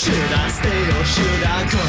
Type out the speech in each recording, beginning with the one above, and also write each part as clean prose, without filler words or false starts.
Should I stay or should I go?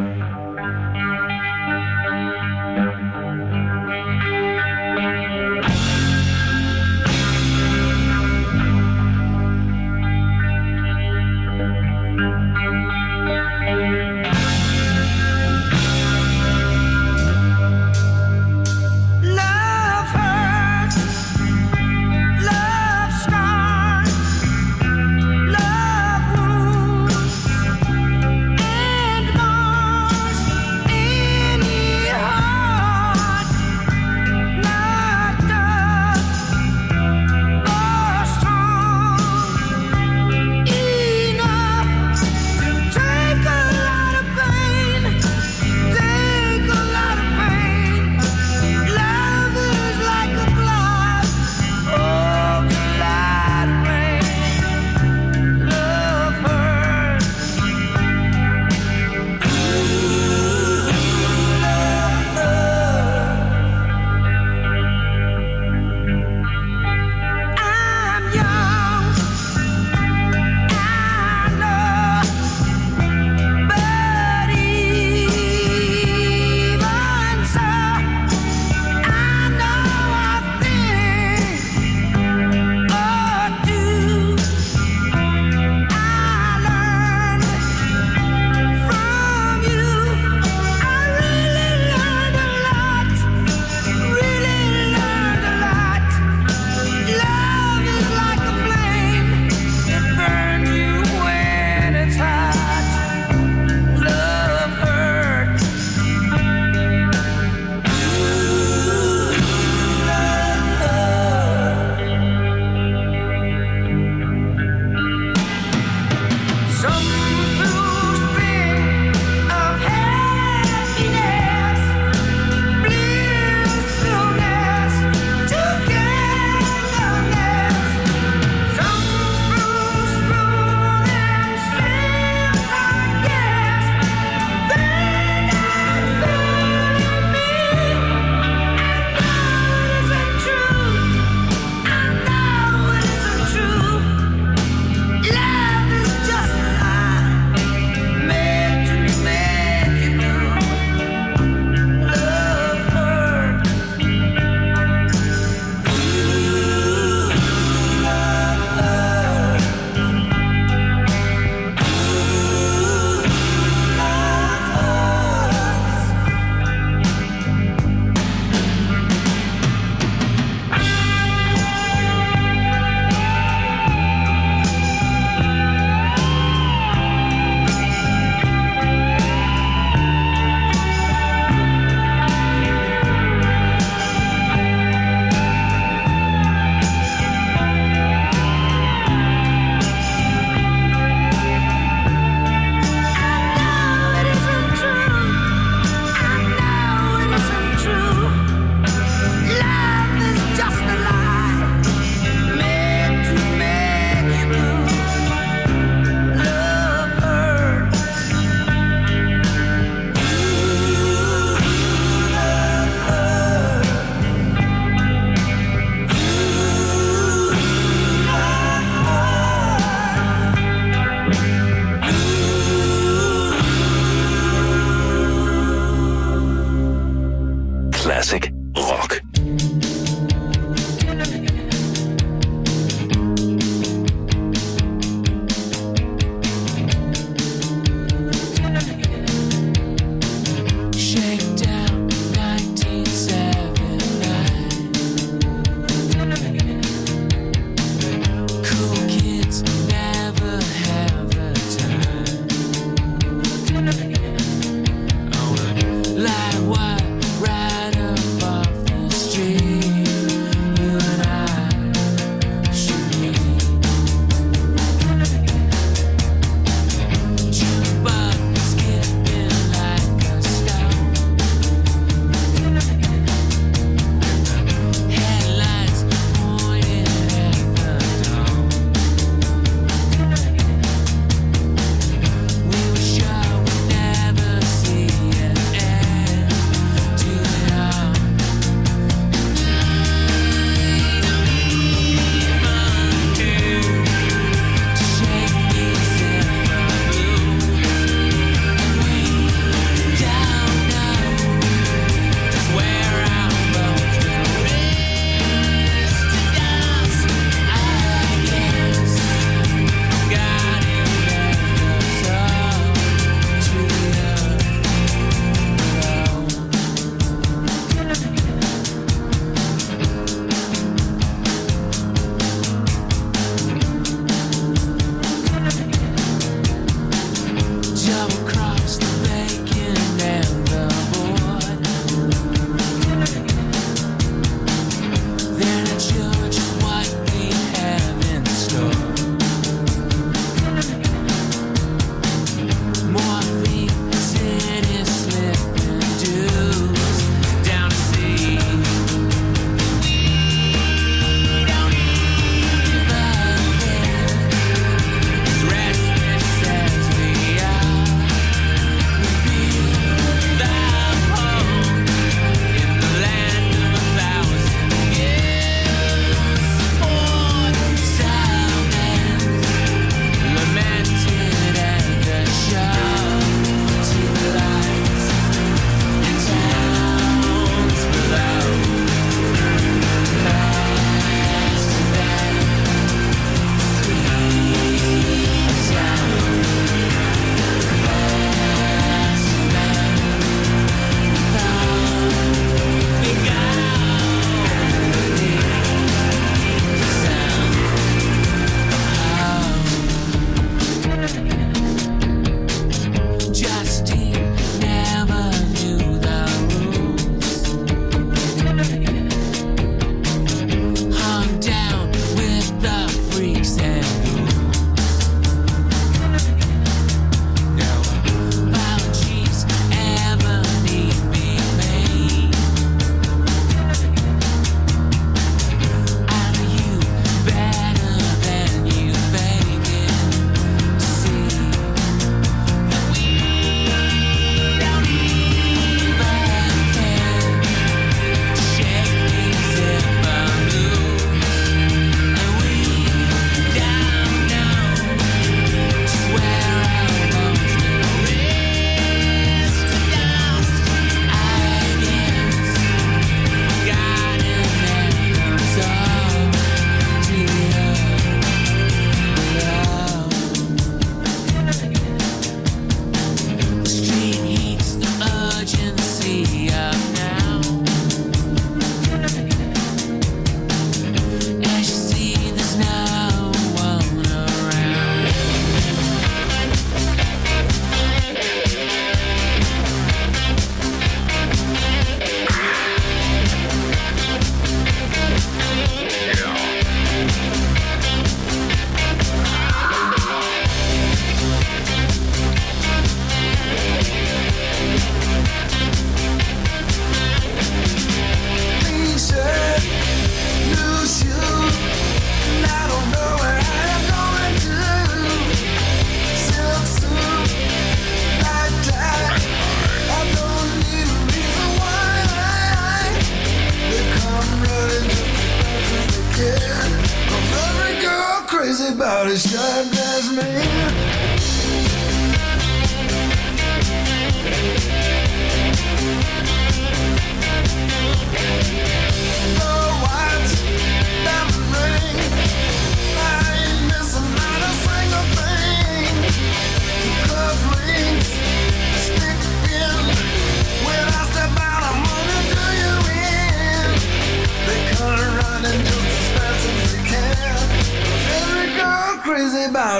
Classic Rock. Like what right above this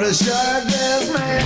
a shirtless man.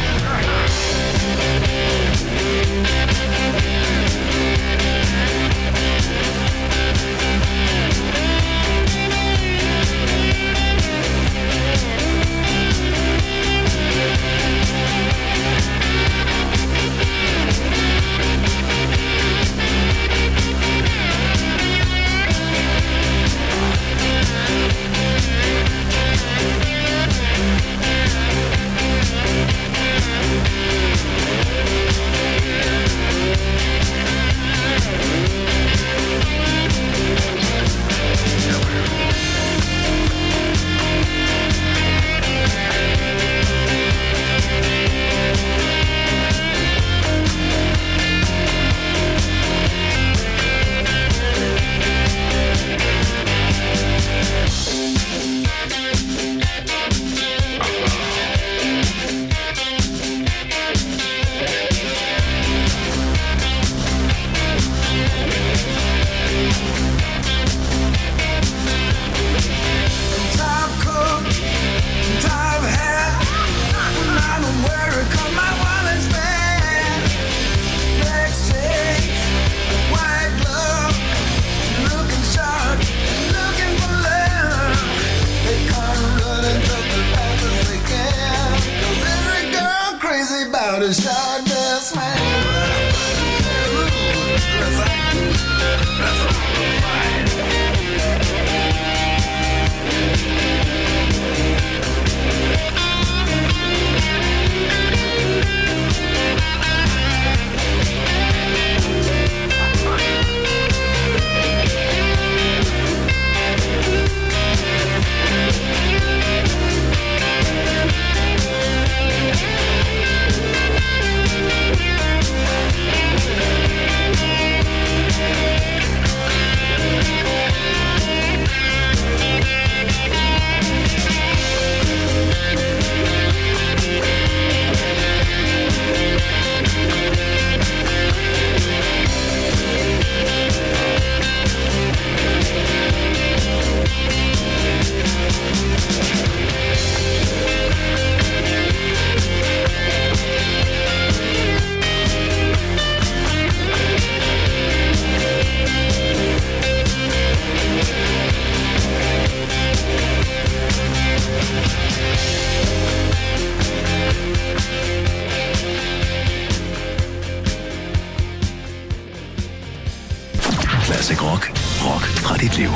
Classic Rock. Rock fra dit liv.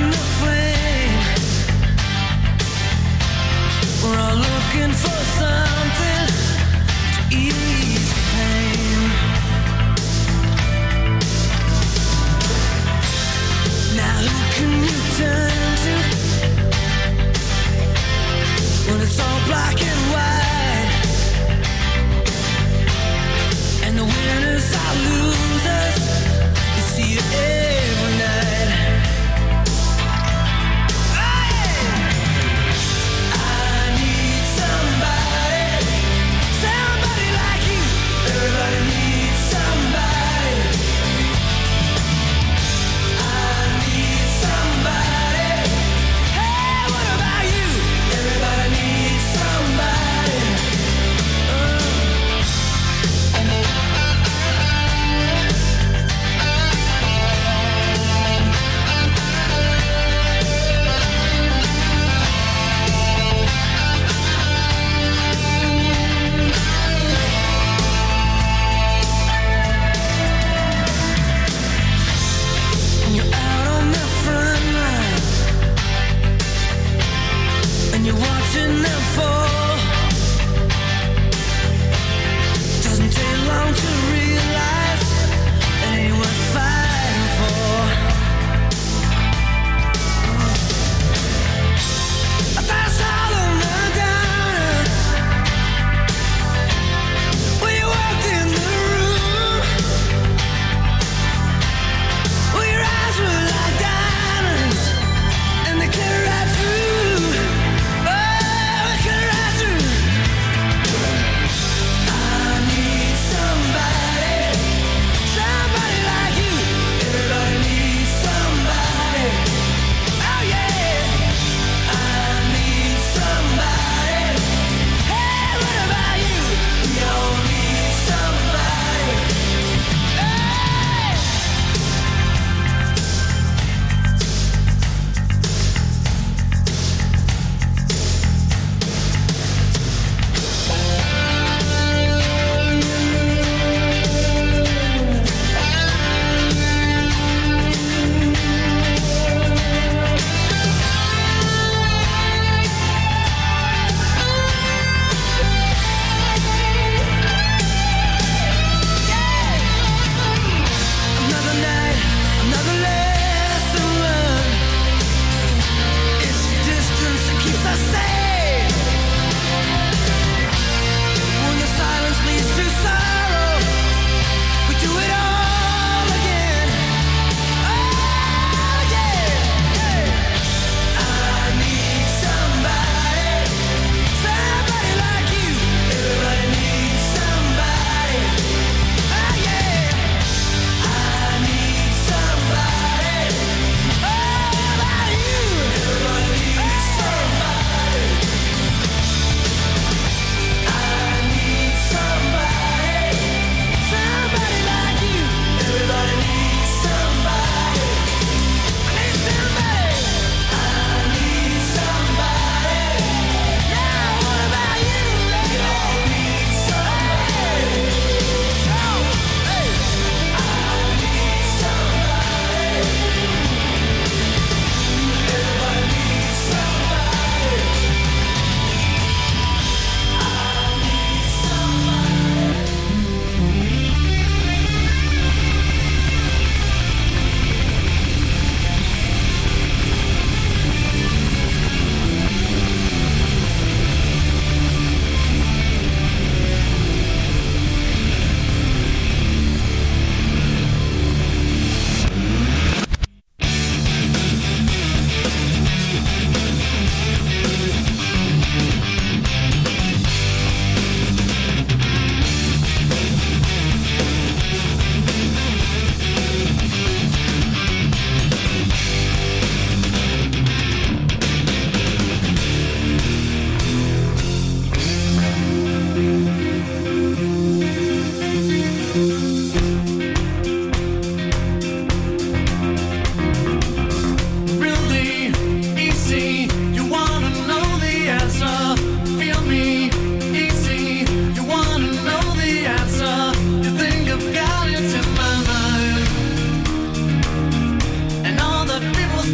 For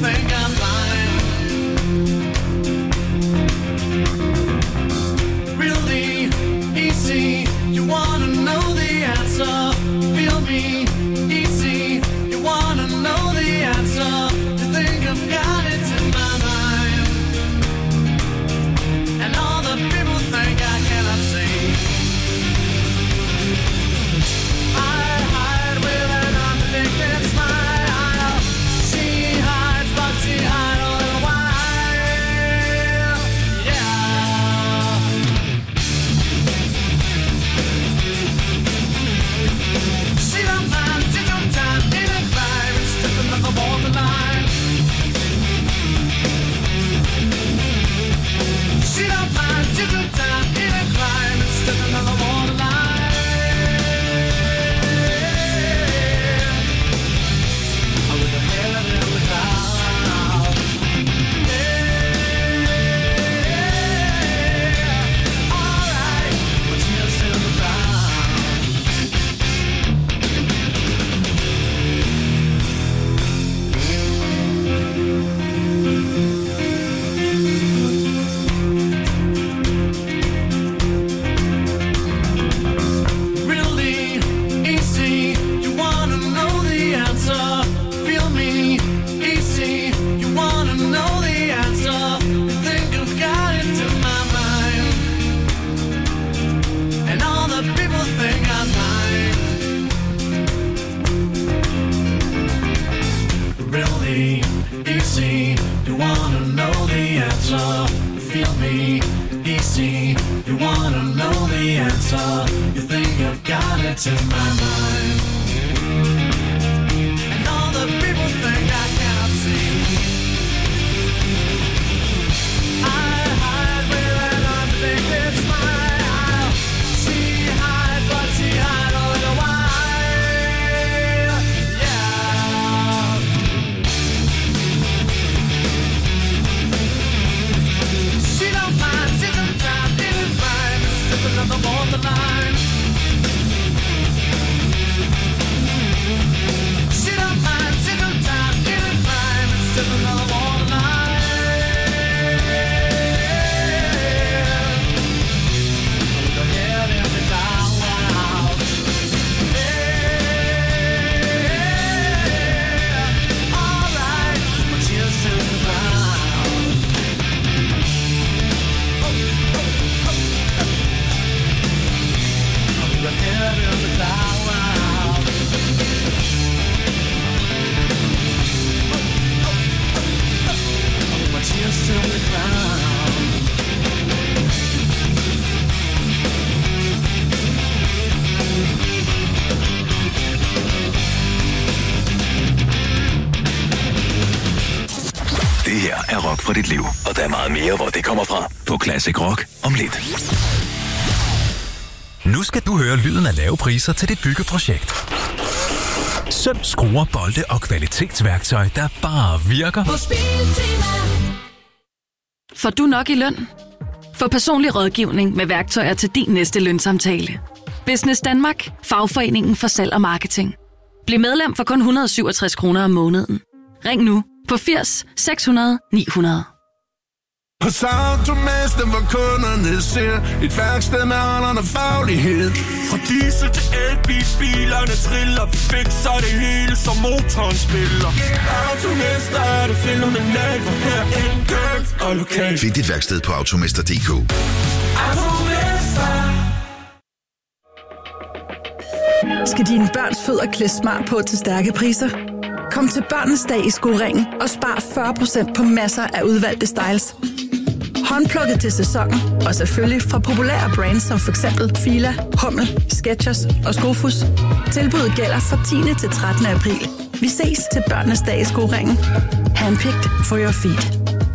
think I'm blind. Really easy, you wanna know the answer. Feel me, easy, you wanna know the answer. You think I've got it in my mind. And all the people think I cannot see. I hide with an unpredicted smile. She hides, but she hides a little while. Yeah. She don't mind, she don't time in a climb. It's just another borderline. She don't mind, she don't time in a climb. It's just another borderline. I with her head in the cloud. Yeah. Alright, but tears in the cloud. Really easy, you wanna know the answer. Feel me, easy, you wanna know the answer. You think I've got it in my mind. And all the people think I'm lying. Really easy, you wanna know the answer. Feel me, easy, you wanna know the answer. You think I've got it in my mind. And all the people think I cannot see. I hide with an unpredicted smile. She hides, but she hides a little while. Yeah. She don't mind, she don't time, didn't mind. It's just another borderline. She don't mind, she don't time, didn't mind. It's just another borderline. With her head in the cloud. Yeah. Alright, my tears in the cloud. With her head in the cloud. My tears in the cloud. Det her er Rock fra dit liv, og der er meget mere, hvor det kommer fra. På Classic Rock om lidt. Nu skal du høre lyden af lave priser til dit byggeprojekt. Søm, skruer, bolde og kvalitetsværktøj, der bare virker. Hos Biltema. Får du nok i løn? Få personlig rådgivning med værktøjer til din næste lønsamtale. Business Danmark, fagforeningen for salg og marketing. Bliv medlem for kun 167 kroner om måneden. Ring nu på 80 600 900. Hos Automester, hvor kunderne ser et værksted med holderne faglighed. Fra diesel til elbil, bilerne triller, vi fikser det hele, som motoren spiller. Automester er det fænomenalt, for her enkelt og lokalt. Find dit værksted på automester.dk. Automester. Skal dine børns fødder klæde smart på til stærke priser? Kom til Børnenes Dag i Skoringen og spar 40% på masser af udvalgte styles. Håndplukket til sæsonen, og selvfølgelig fra populære brands som f.eks. Fila, Hummel, Skechers og Skofus. Tilbuddet gælder fra 10. til 13. april. Vi ses til Børnenes Dag i Skoringen. Handpicked for your feet.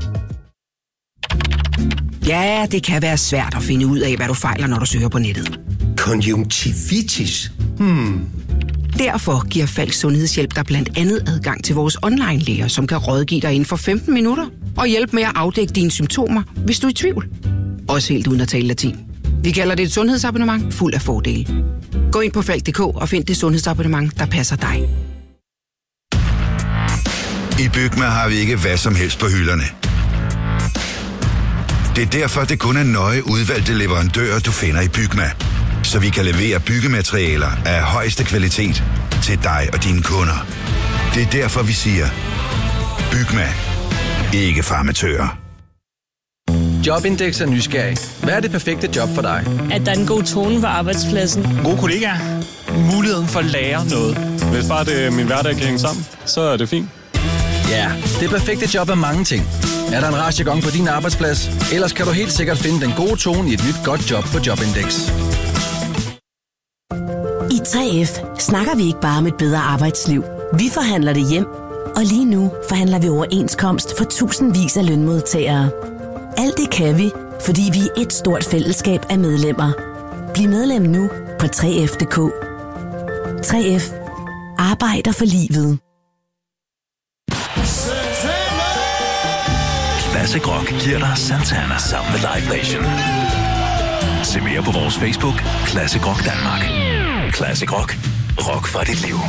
Ja, det kan være svært at finde ud af, hvad du fejler, når du søger på nettet. Konjunktivitis? Derfor giver Falks Sundhedshjælp dig blandt andet adgang til vores online-læger, som kan rådgive dig inden for 15 minutter og hjælpe med at afdække dine symptomer, hvis du er i tvivl. Også helt uden at tale latin. Vi kalder det et sundhedsabonnement fuld af fordele. Gå ind på Falk.dk og find det sundhedsabonnement, der passer dig. I Bygma har vi ikke hvad som helst på hylderne. Det er derfor, det kun er nøje udvalgte leverandører, du finder i Bygma. Så vi kan levere byggematerialer af højeste kvalitet til dig og dine kunder. Det er derfor, vi siger, Bygma. Ikke farmatører. Jobindex er nysgerrig. Hvad er det perfekte job for dig? At der er en god tone på arbejdspladsen. Gode kollegaer. Muligheden for at lære noget. Hvis bare det min hverdag kan hænge sammen, så er det fint. Ja, det perfekte job er mange ting. Er der en rar jargon på din arbejdsplads? Ellers kan du helt sikkert finde den gode tone i et nyt godt job på Jobindex. I 3F snakker vi ikke bare om et bedre arbejdsliv. Vi forhandler det hjem. Og lige nu forhandler vi overenskomst for tusindvis af lønmodtagere. Alt det kan vi, fordi vi er et stort fællesskab af medlemmer. Bliv medlem nu på 3F.dk. 3F arbejder for livet. Classic Rock giver dig Santana sammen med Live Nation. Se mere på vores Facebook, Classic Rock Danmark. Classic Rock. Rock fra dit liv.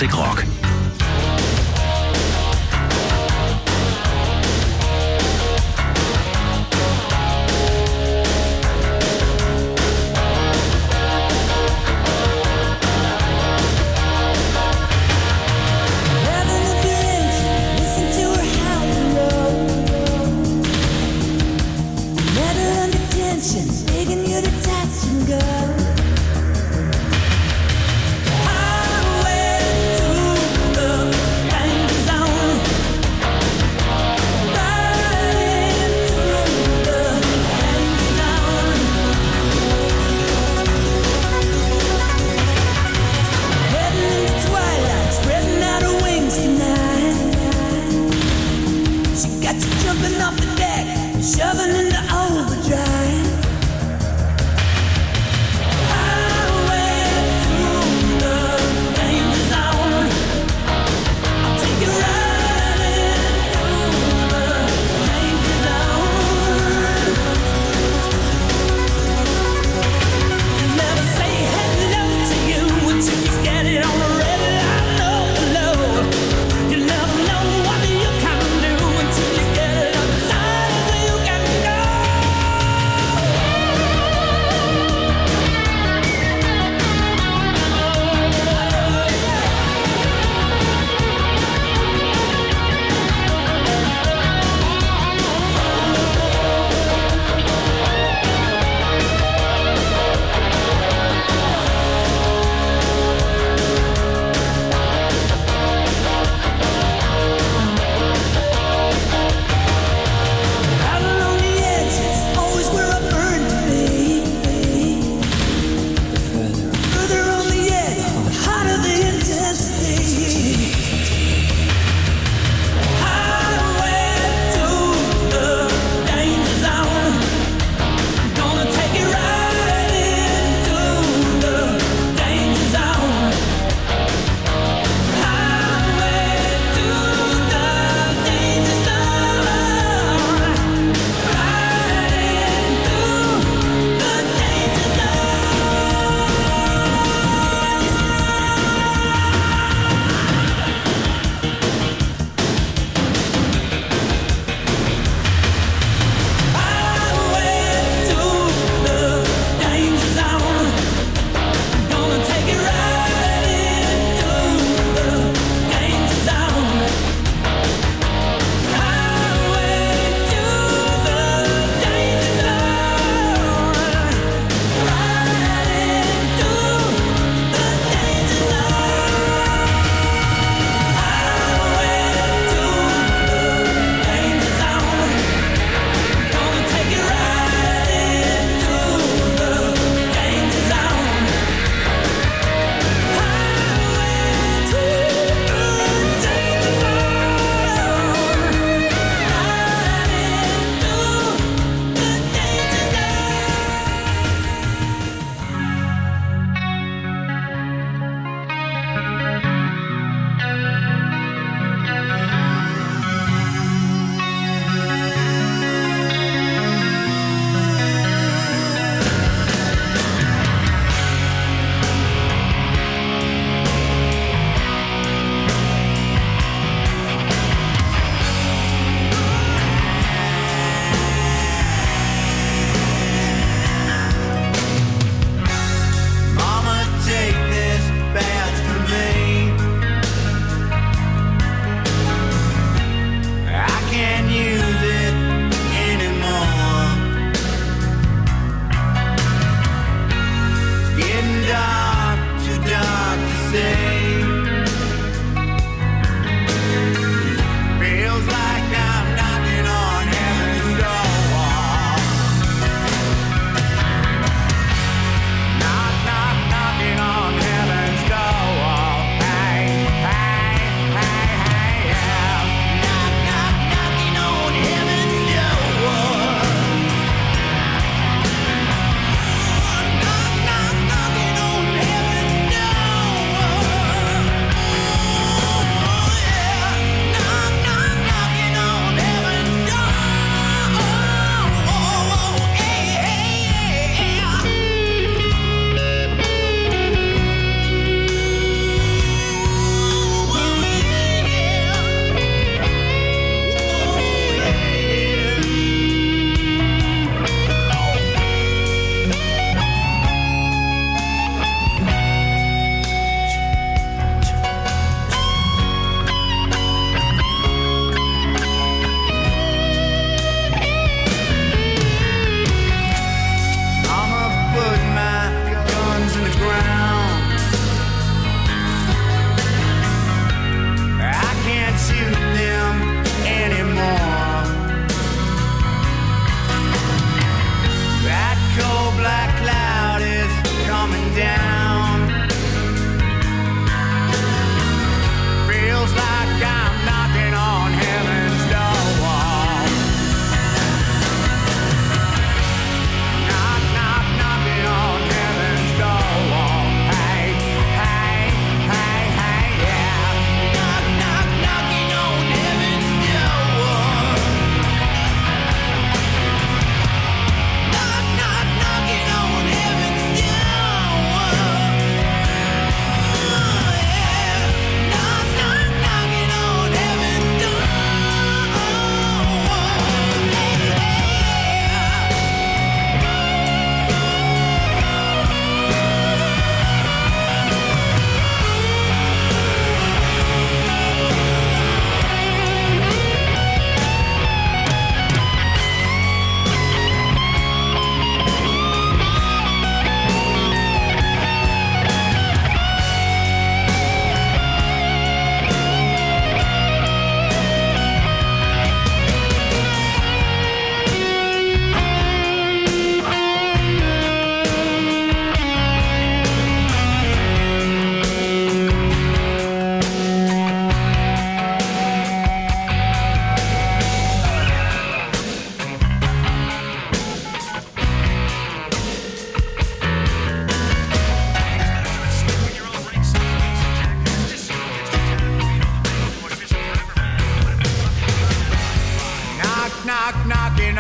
Classic Rock. You never know what you can do until you get it outside where you can go.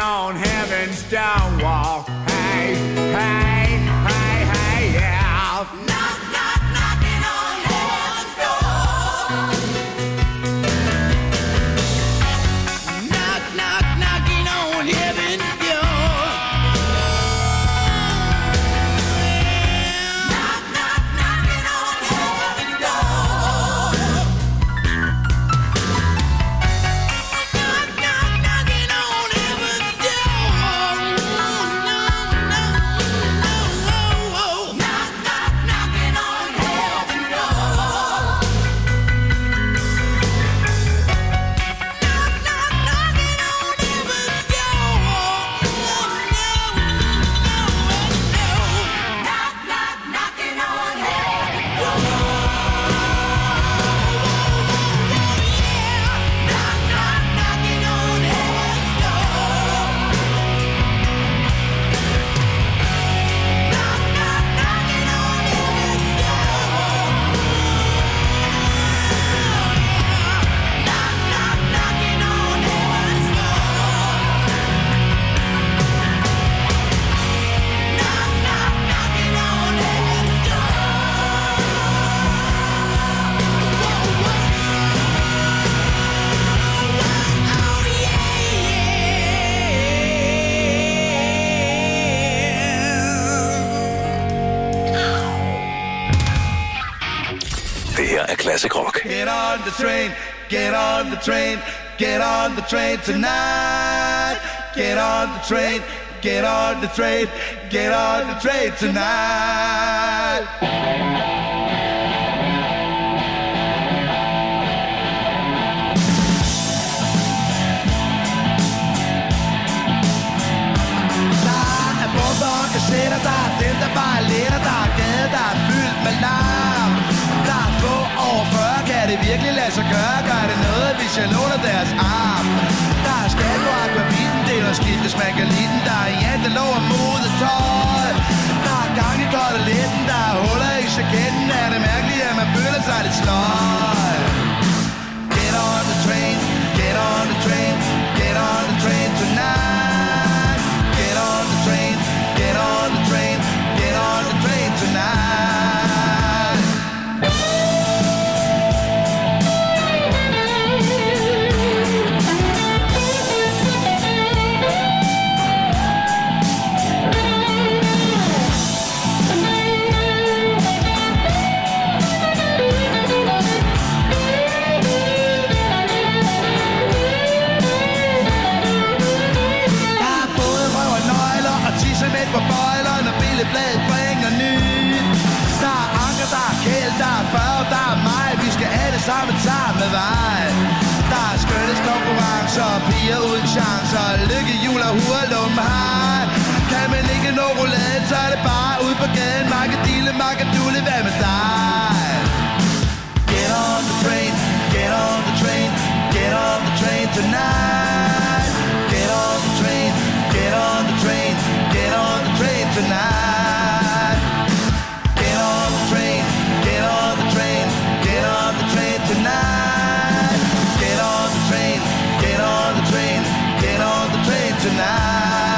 on heaven's door. Hey, hey, hey, hey, yeah. Knock, knock, knocking on heaven's door. Knock, knock, knocking on heaven's door. Knock, knock, knocking on heaven's door. Knock, knock, knocking on heaven's door. Knock, knock, knocking on heaven's door. Det her er Classic Rock. Get on the train, get on the train, get on the train tonight. Get on the train, get on the train, get on the train tonight. Der er bomber og kassetter, der er dem, der bare letter, der er gade, der er fyldt med larm. Der er få over 40, kan det virkelig lade sig gøre? Gør det noget, hvis jeg låner deres arm? Der er skat på akvavitten, det er noget skidt, hvis man kan lide den. Der er jantelov og modetøj. Der er gang i koteletten, der er huller i jaketten. Er det mærkeligt, at man føler sig lidt sløj? Get on the train, get on the train, get on the train tonight. Get on the train, get on the train, get on the train tonight. På bøjlerne, og billedbladet bringer nyt. Der er anker, der er kæld, der er børn, der er mig. Vi skal alle sammen samme vej. Der er skønhedskonkurrencer og piger uden chancer. Lykke, jul og hurlum, hej. Kan man ikke nå rouladen, så er det bare ud på gaden. Makkadille, makkadulle, hvad med dig? Get on the train, get on the train, get on the train tonight. Get on the train, get on the train, get on the train tonight. Get on the train, get on the train, get on the train tonight. Get on the train, get on the train, get on the train tonight.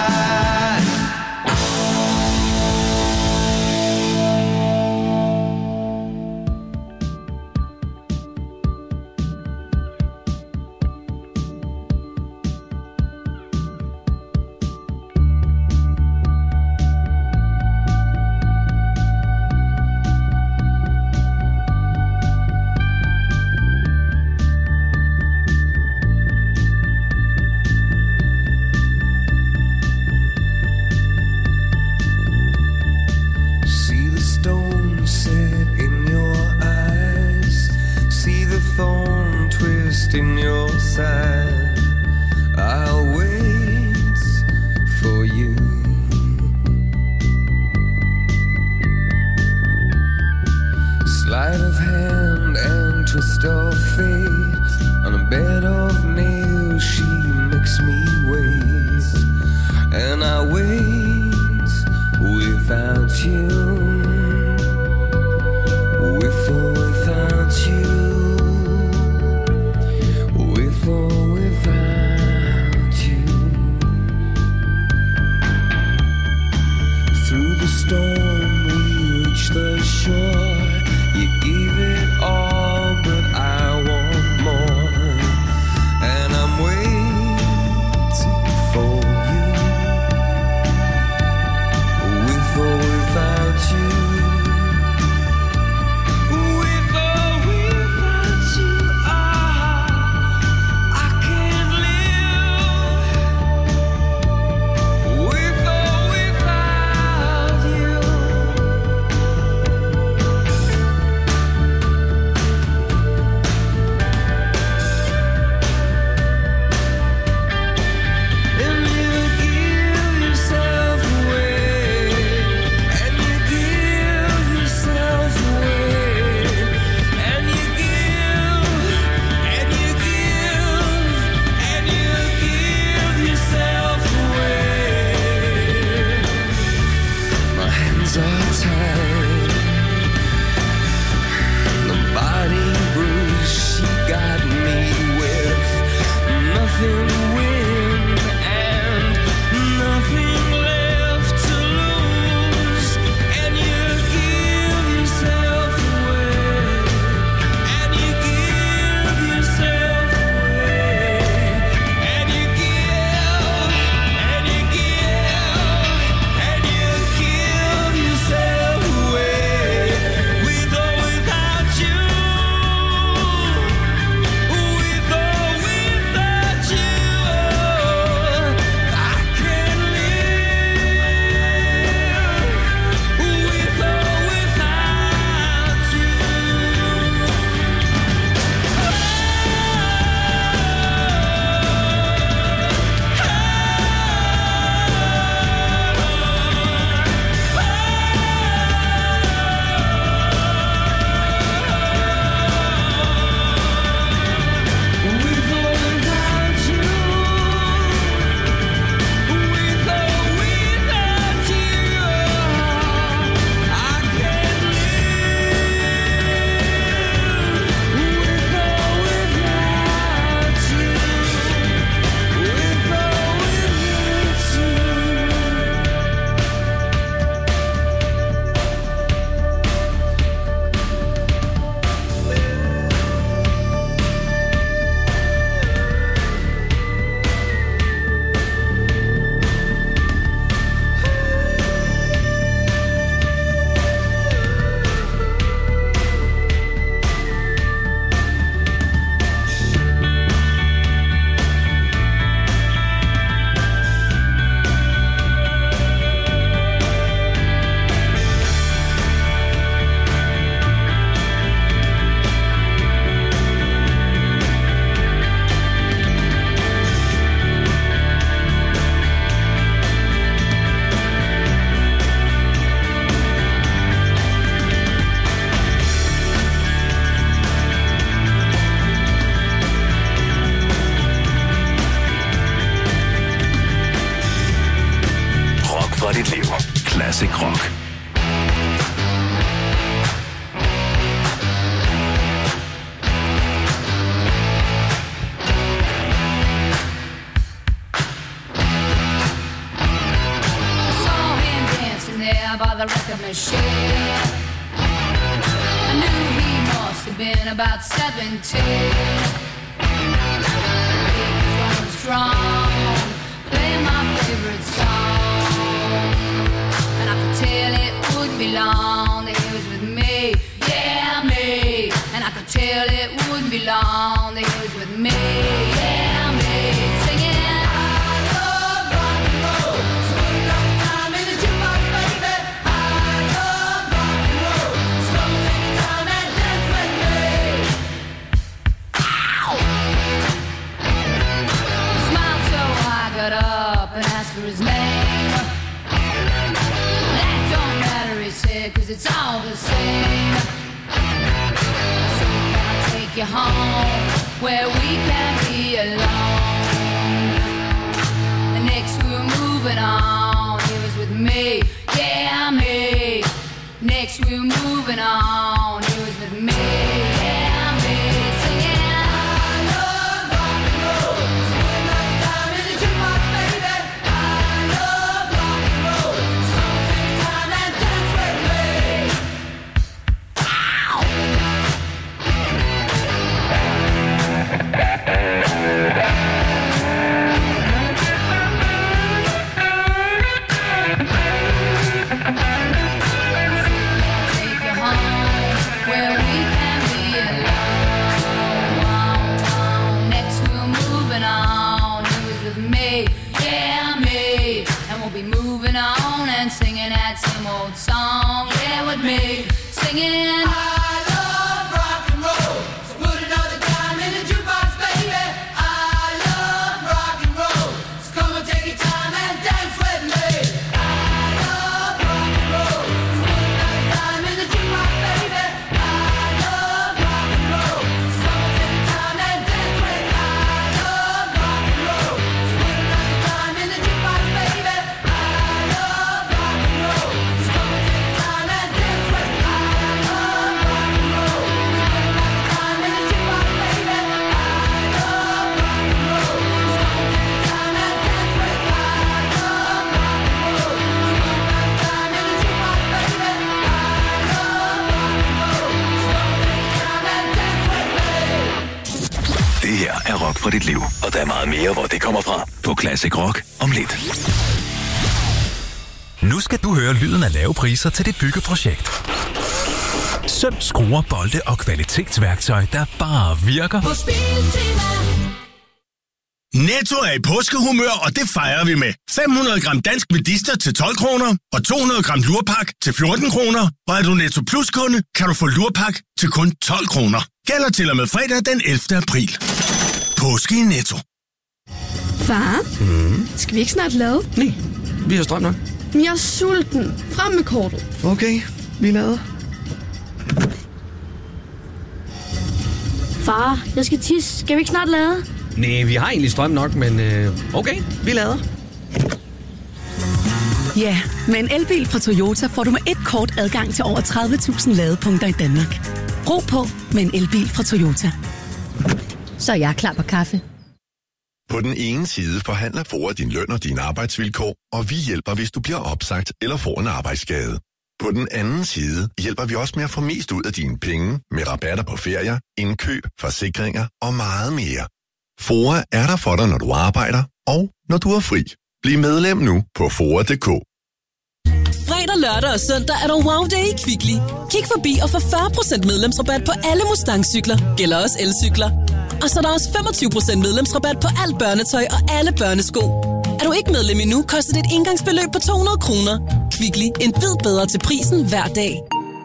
In your side, I'll wait for you. Sleight of hand and twist of fate. On a bed of nails, she makes me wait, and I wait without you, with or without you. With or without dit liv. Classic Rock. By the record machine, I knew he must have been about 17. He was going strong, playing my favorite song, and I could tell it wouldn't be long that he was with me, yeah me. And I could tell it wouldn't be long that he was with me, yeah me. Singing. For his name, that don't matter, he said, 'cause it's all the same. So can I take you home where we can be alone? And next we were moving on, he was with me, yeah me. Next we were moving on, he was with me, yeah me. Singing. Singing that same old song, yeah, with me, singing. I love rock and roll, so put another dime in the jukebox, baby. I love rock and roll, so come and take your time and dance with me. I love rock and roll, so put another dime in the jukebox, baby. I love rock and roll, so come and take your time and dance with me. I love rock and roll, so put another dime in the jukebox, baby. Det her er Rock for dit liv, og der er meget mere, hvor det kommer fra på Classic Rock om lidt. Nu skal du høre lyden af lave priser til dit byggeprojekt. Søm, skruer, bolde og kvalitetsværktøj, der bare virker. Netto er i påskehumør, og det fejrer vi med 500 gram dansk medister til 12 kroner og 200 gram lurpak til 14 kroner. Og er du Netto Plus-kunde, kan du få lurpak til kun 12 kroner. Gælder til og med fredag den 11. april. Påske i Netto. Far, skal vi ikke snart lade? Nej, vi har strøm nok. Men jeg er sulten. Frem med kortet. Okay, vi lader. Far, jeg skal tisse. Skal vi ikke snart lade? Nej, vi har egentlig strøm nok, men okay, vi lader. Ja, med en elbil fra Toyota får du med et kort adgang til over 30.000 ladepunkter i Danmark. Ro på med en elbil fra Toyota. Så er jeg klar på kaffe. På den ene side forhandler FOA din løn og dine arbejdsvilkår, og vi hjælper, hvis du bliver opsagt eller får en arbejdsskade. På den anden side hjælper vi også med at få mest ud af dine penge med rabatter på ferier, indkøb, forsikringer og meget mere. FOA er der for dig, når du arbejder og når du er fri. Bliv medlem nu på FOA.dk. Fredag, lørdag og søndag er der Wow Day i Kvickly. Kig forbi og få 40% medlemsrabat på alle Mustang-cykler. Gælder også elcykler. Og så er der også 25% medlemsrabat på alt børnetøj og alle børnesko. Er du ikke medlem endnu, koster det et engangsbeløb på 200 kroner. Kvickly, en bid bedre til prisen hver dag.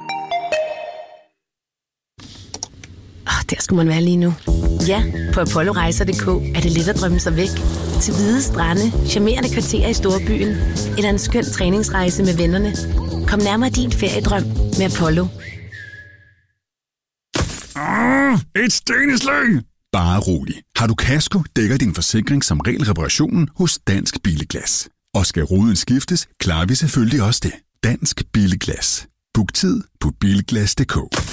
Der skulle man være lige nu. Ja, på ApolloRejser.dk er det let at drømme sig væk. Til hvide strande, charmerende kvarterer i storbyen, eller en skøn træningsrejse med vennerne. Kom nærmere din feriedrøm med Apollo. Et sten i slæng! Bare rolig. Har du kasko, dækker din forsikring som regel reparationen hos Dansk Bilglas. Og skal ruden skiftes, klarer vi selvfølgelig også det. Dansk Bilglas. Book tid på bilglas.dk.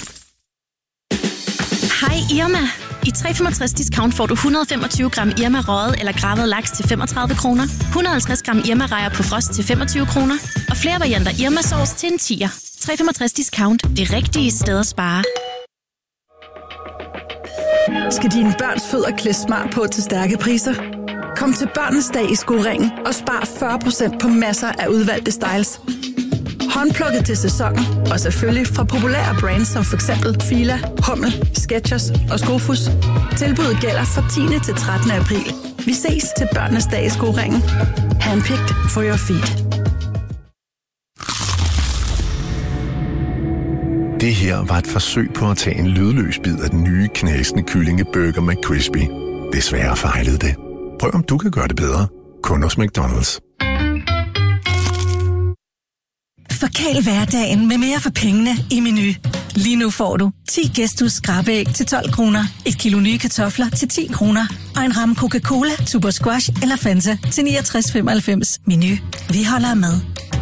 Hej Irma. I 365 discount får du 125 gram Irma røget eller gravet laks til 35 kroner, 150 gram Irma rejer på frost til 25 kroner og flere varianter Irma sauce til en 10'er. 365 discount. Det rigtige sted at spare. Skal dine børns fødder klæde smart på til stærke priser? Kom til Børnenes Dag i Sko Ring og spar 40% på masser af udvalgte styles. Håndplukket til sæsonen og selvfølgelig fra populære brands som f.eks. Fila, Hummel, Skechers og Skofus. Tilbuddet gælder fra 10. til 13. april. Vi ses til Børnenes Dag i Sko Ringen. Handpicked for your feet. Det her var et forsøg på at tage en lydløs bid af den nye knasende kyllingeburger McCrispy. Desværre fejlede det. Prøv om du kan gøre det bedre. Kun hos McDonald's. Forkæl hverdagen med mere for pengene i Menu. Lige nu får du 10 Gæstus skrabeæg til 12 kroner, et kilo nye kartofler til 10 kroner og en ramme Coca-Cola, Super Squash eller Fanta til 69,95. Menu. Vi holder med.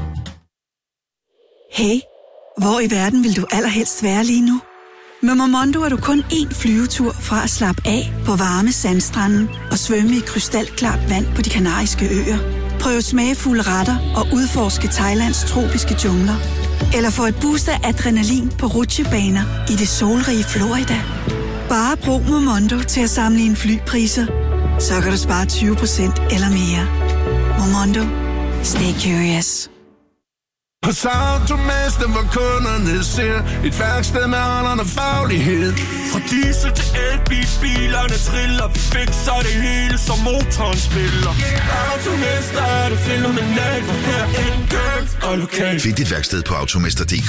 Hey, hvor i verden vil du allerhelst være lige nu? Med Momondo er du kun én flyvetur fra at slappe af på varme sandstranden og svømme i krystalklart vand på De Kanariske Øer. Prøv smagfulde retter og udforske Thailands tropiske jungler. Eller få et boost af adrenalin på rutsjebaner i det solrige Florida. Bare brug Momondo til at sammenligne flypriser. Så kan du spare 20% eller mere. Momondo. Stay curious. Hos Automester, hvor kunderne ser et værksted med holderne faglighed. Fra diesel til elbil, bilerne triller. Vi fikser det hele, som motoren spiller. Automester er det fænomenalt, for her enkelt og lokalt. Find dit værksted på automester.dk.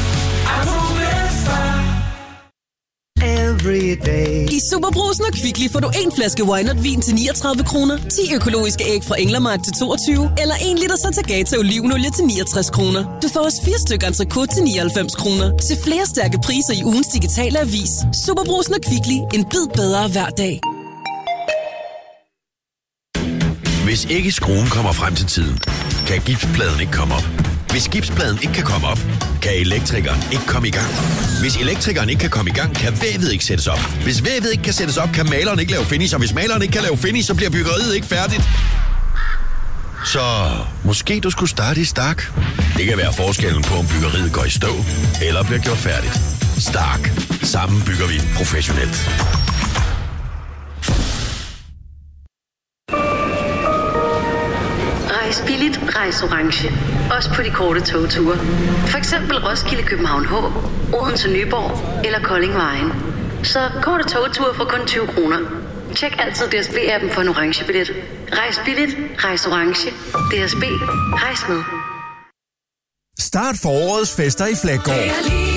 I Superbrusen og Kvickly får du en flaske Weinert-vin til 39 kroner, 10 økologiske æg fra Englermark til 22, eller 1 liter Satagata olivenolie til 69 kroner. Du får også 4 stykker entrecôte til 99 kroner. Se flere stærke priser i ugens digitale avis. Superbrusen og Kvickly. En bid bedre hver dag. Hvis ikke skruen kommer frem til tiden, kan gipspladen ikke komme op. Hvis gipspladen ikke kan komme op, kan elektrikeren ikke komme i gang. Hvis elektrikeren ikke kan komme i gang, kan vævet ikke sættes op. Hvis vævet ikke kan sættes op, kan maleren ikke lave finish. Og hvis maleren ikke kan lave finish, så bliver byggeriet ikke færdigt. Så måske du skulle starte i Stark. Det kan være forskellen på, om byggeriet går i stå eller bliver gjort færdigt. Stark. Sammen bygger vi professionelt. Rejs billigt, rejs orange. Også på de korte togture. For eksempel Roskilde, København H, Odense, Nyborg eller Kolding Vejen. Så korte togture for kun 20 kroner. Tjek altid DSB-appen for en orange billet. Rejs billigt, rejs orange. DSB, rejs med. Start forårets fester i Flækgaard.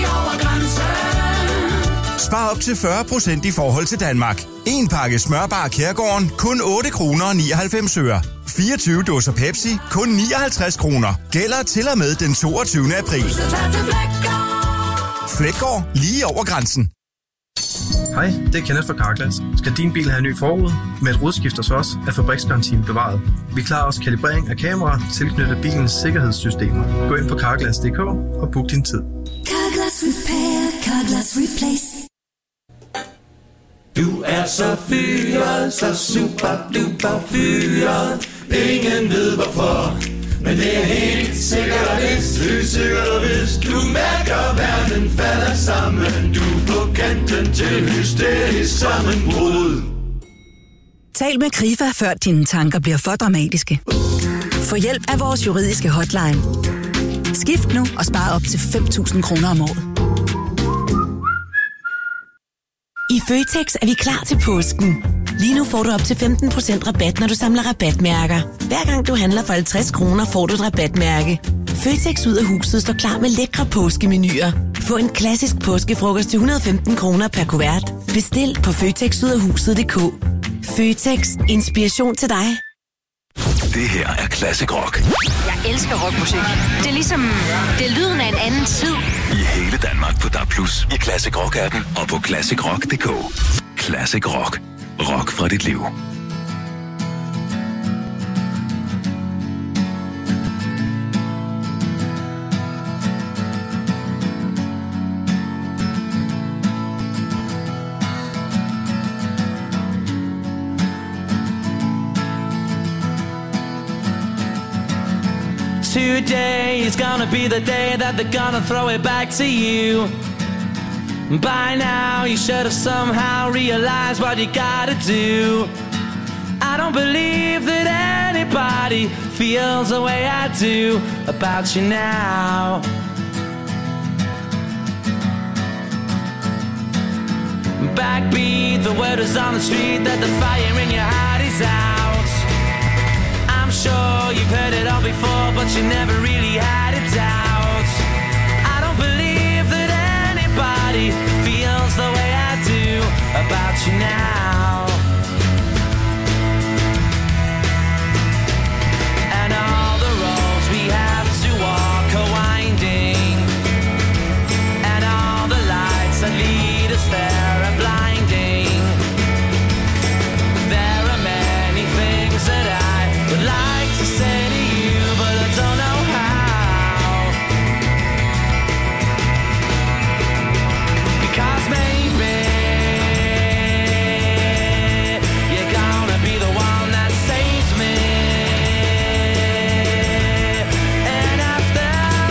Spar op til 40% i forhold til Danmark. En pakke smørbar Kærgården, kun 8 kroner og 99 øre. 24 dåser Pepsi, kun 59 kroner. Gælder til og med den 22. april. Flækgaard, lige over grænsen. Hej, det er Kenneth fra Carglass. Skal din bil have en ny forrude? Med et rodskift hos os er fabriksgarantien bevaret. Vi klarer også kalibrering af kameraer tilknyttet bilens sikkerhedssystemer. Gå ind på carglass.dk og book din tid. Carglass Repair, Carglass Replace. Du er så fyret, så super duper fyret. Ingen ved hvorfor, men det er helt sikkert og vist. Helt sikkert og vist. Du mærker verden falder sammen. Du er på kanten til hysterisk sammenbrud. Tal med Krifa, før dine tanker bliver for dramatiske. Få hjælp af vores juridiske hotline. Skift nu og spar op til 5.000 kroner om året. I Føtex er vi klar til påsken. Lige nu får du op til 15% rabat, når du samler rabatmærker. Hver gang du handler for 50 kroner, får du et rabatmærke. Føtex ud af huset står klar med lækre påskemenuer. Få en klassisk påskefrokost til 115 kroner per kuvert. Bestil på føtexudafhuset.dk. Føtex. Inspiration til dig. Det her er Classic Rock. Jeg elsker rockmusik. Det er ligesom, det er lyden af en anden tid. I hele Danmark på DAB+, i Classic Rock-appen og på classicrock.dk. Classic Rock. Rock fra dit liv. Today is gonna be the day that they're gonna throw it back to you. By now you should have somehow realized what you gotta do. I don't believe that anybody feels the way I do about you now. Backbeat, the word is on the street that the fire in your heart is out. I'm sure you've heard it all before, but you never really had a doubt. I don't believe that anybody feels the way I do about you now. And all the roads we have to walk are winding, and all the lights that lead us there are blinding. There are many things that I would like to say to you, but I don't know how. Because maybe you're gonna be the one that saves me. And after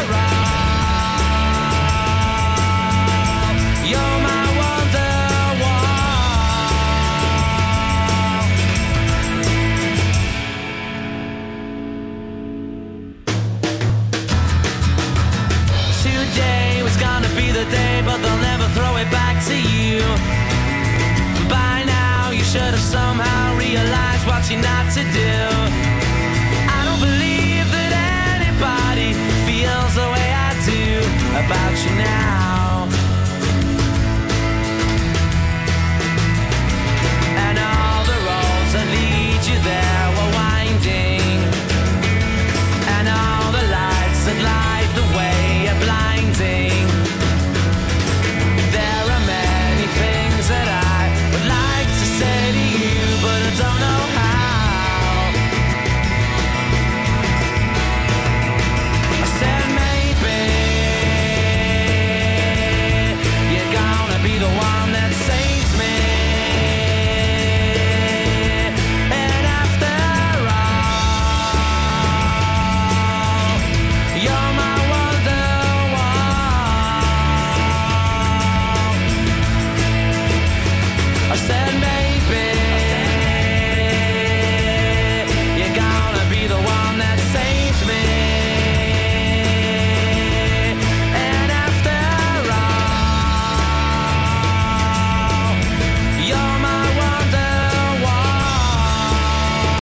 all, you're my Wonderwall. Today was gonna be the day, but they'll never throw it back to you. By now you should have somehow realized what you're not to do. I don't believe that anybody feels the way I do about you now.